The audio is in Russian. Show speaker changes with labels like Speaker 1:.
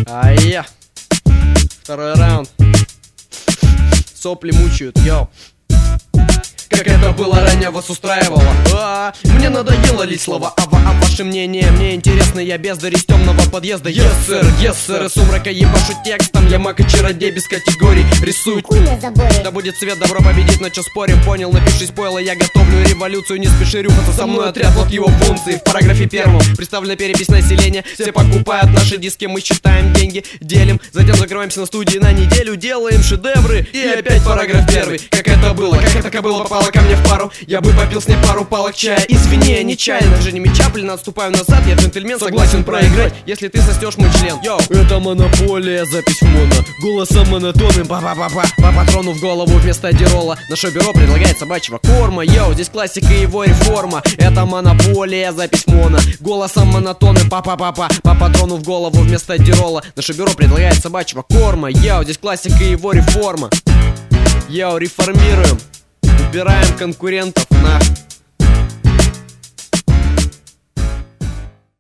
Speaker 1: Ай-я. Второй раунд. Сопли мучают, йоу. Как это было ранее, вас устраивало? Мне надоело лить слова, а ваше мнение мне интересно. Я бездарь из темного подъезда. Yes, sir, из сумрака ебашу текстом. Я маг и чародей без категорий. Рисуй да будет свет, добро победит, на чё спорим, понял? Напишись пойло, я готовлю революцию. Не спеши рюхаться со мной, отряд, вот его функции. В параграфе первом представлена перепись населения. Все покупают наши диски, мы считаем деньги, делим. Затем закрываемся на студии на неделю, делаем шедевры. И опять параграф первый. Как это было, как это было, попало ко мне в пару. Я бы попил с ней пару палок чая. Извини, я нечаянно, Дженни Чаплин, отступаю назад. Я джентльмен, согласен проиграть, если ты состёшь мой член. Йоу. Это монополия, запись в моно. Голосом монотонным, па-па-па-па. По патрону в голову вместо адирола. Наше бюро предлагает собачьего корма. Йоу, здесь классика и его реформа. Это монополия, запись в моно. Голосом монотонным, па-па-па-па. По патрону в голову вместо адирола. Наше бюро предлагает собачьего корма. Йоу, здесь классика и его реформа. Йоу, реформируем. Убираем конкурентов.